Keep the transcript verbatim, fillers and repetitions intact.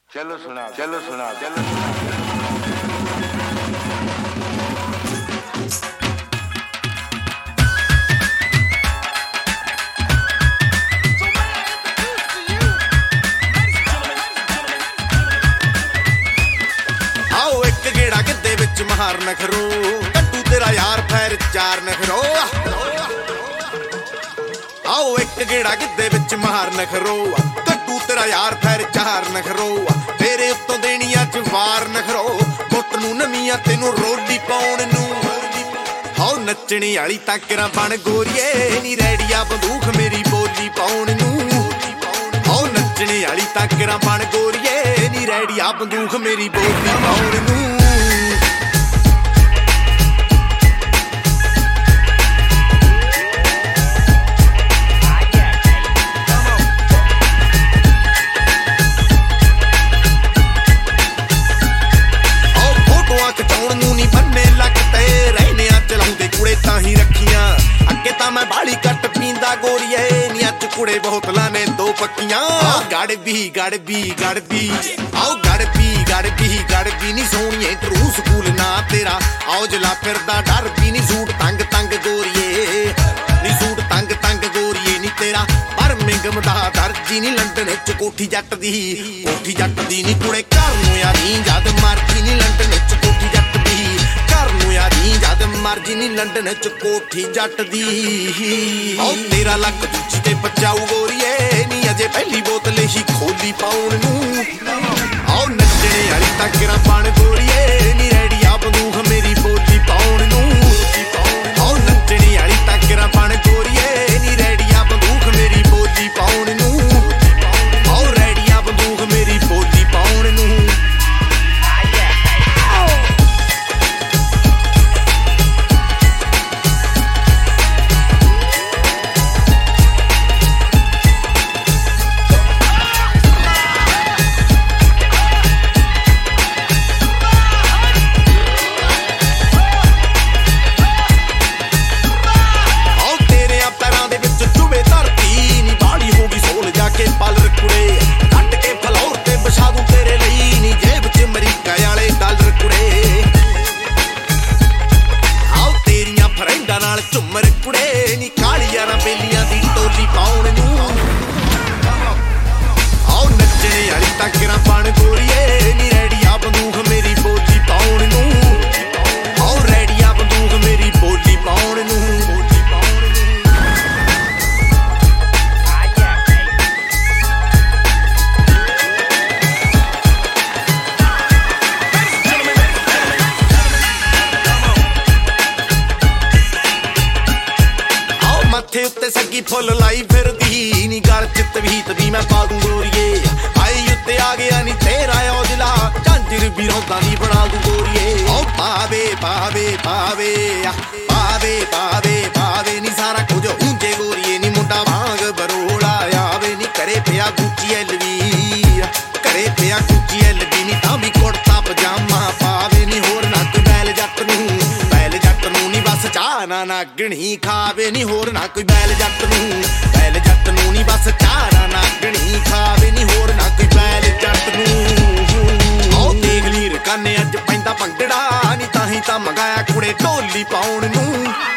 चलो सुना चलो सुना चलो सुना आओ एक गेड़ा गिद्धे विच महार नखरो कट्टू तेरा यार फैर चार नखरो आओ एक गेड़ा गिद्धे विच महार नखरो कट्टू तेरा यार फैर चार नखरो तेरे उत्तों देनिया च वार नखरो गुੱਟ ਨੂੰ ਨਵੀਆਂ ਤੈਨੂੰ ਰੋਲੀ ਪਾਉਣ ਨੂੰ ਹਾਉ ਨੱਚਣੀ ਵਾਲੀ ਤਾਕਰਾਂ ਬਣ ਗੋਰੀਏ ਨੀ ਰੈਡੀਆ ਬੰਦੂਖ ਮੇਰੀ ਬੋਲੀ ਪਾਉਣ ਨੂੰ ਹਾਉ ਨੱਚਣੀ ਵਾਲੀ ਤਾਕਰਾਂ ਬਣ ਗੋਰੀਏ ਨੀ ਰੈਡੀਆ ਬੰਦੂਖ ਮੇਰੀ ਬੋਲੀ ਪਾਉਣ ਨੂੰ मैं बाली कट पींदा गोरिए नी अच कुड़े बोतलां ने दो पक्कियां गड़ भी गड़ भी गड़ भी आओ गड़ भी गड़ भी गड़ भी नी सोनिए ट्रू स्कूल ना तेरा आओ जला फिरदा डर भी नी सूट तंग तंग गोरिए नी सूट तंग तंग गोरिए नी तेरा बर्मिंघम दा दर्जी नी लंडन च कोठी जट दी कोठी जट दी नी कुड़े घर नूं यारी जद मरदी नी लंडन च कोठी जट दी घर नूं यारी जद मरजी नी लंडन च कोठी जट दी आओ तेरा लक दूजी ते बचाऊ गोरीए नी अजे पहली बोतल ही खोली पाउण नूं आओ नच्चने वाली ताकरां बण गोरीए नी रैडिया बंदूख मेरी बोली पाउण नूं आओ नच्चने वाली ताकरां बण गोरीए नी रैडिया बंदूख मेरी बोली पाउण नूं आओ रैडिया बंदूख मेरी बोली पाउण नूं ਝੁੰਮਰ ਕੁੜੇ ਨੀ ਕਾਲੀਆਂ ਨਾ ਬੇਲੀਆਂ ਦੀ ਟੋਲੀ ਪਾਉਣ ਨੂੰ ਆਓ ਨੱਚਣੇ ਵਾਲੀ ਤਾਕਰਾਂ ਬਣ ਗੋਰੀਏ ਨੀ ਰੈਡੀਆ ਬੰਦੂਖ ਮੇਰੀ ਬੋਲੀ ਪਾਉਣ ਨੂੰ ਆਓ ਰੈਡੀਆ ਬੰਦੂਖ ਮੇਰੀ ਬੋਲੀ ਪਾਉਣ ਨੂੰ ਮੱਥੇ ਉੱਤੇ ਸੱਗੀ ਫੁੱਲ ਲਾਈ ਫਿਰਦੀ ਨੀ ਗਲ ਚ ਤਵੀਤ ਦੀ ਮੈਂ ਪਾ ਦੂੰ ਗੋਰੀਏ ਆਈ ਉੱਤੇ ਆ ਗਿਆ ਨੀ ਤੇਰਾ ਔਜਲਾ ਝਾਂਜਰ ਵੀ ਰੌਂਦਾ ਨੀ ਬਣਾ ਦੂੰ ਗੋਰੀਏ ਓ ਪਾਵੇ ਪਾਵੇ ਪਾਵੇ ਪਾਵੇ ਪਾਵੇ ਪਾਵੇ ਨੀ ਸਾਰਾ ਕੁਝ ਉਂਝੇ ਗੋਰੀਏ ਨੀ ਮੁੰਡਾ ਵਾਂਗ ਬਰੋਲਾ ਆਵੇ ਨੀ ਕਰੇ ਪਿਆ ਗੁੱਚੀ ਐਲਵੀ ਕਰੇ ਪਿਆ ਗੁੱਚੀ ਐਲਵੀ ਨੀ ਤਾਂ ਵੀ ਕੁੜਤਾ ਪਜਾਮਾ ਪਾਵੇ ਨੀ ਹੋਰ ਨਾ ਕੋਈ ਬੈਲ ਜੱਟ ਨੂੰ ਬੈਲ ਜੱਟ ਨੂੰ ਨੀ ਬਸ ਚਾਹ ਨਾ ਨਾਗਣੀ ਖਾਵੇ ਨੀ ਹੋਰ ਨਾ ਕੋਈ ਬੈਲ ਜੱਟ ਨੂੰ ਬੈਲ ਜੱਟ ਨੂੰ ਨੀ ਬਸ ਚਾਹ ਨਾ ਨਾਗਣੀ ਖਾਵੇ ਨੀ ਹੋਰ ਨਾ ਕੋਈ ਬੈਲ ਜੱਟ ਨੂੰ ਆਓ ਦੇਖ ਲੀਰ ਕਾਨੇ ਅੱਜ ਪੈਂਦਾ ਭੰਗੜਾ ਨੀ ਤਾਂ ਹੀ ਤਾਂ ਮੰਗਾਇਆ ਕੁੜੇ ਢੋਲੀ ਪਾਉਣ ਨੂੰ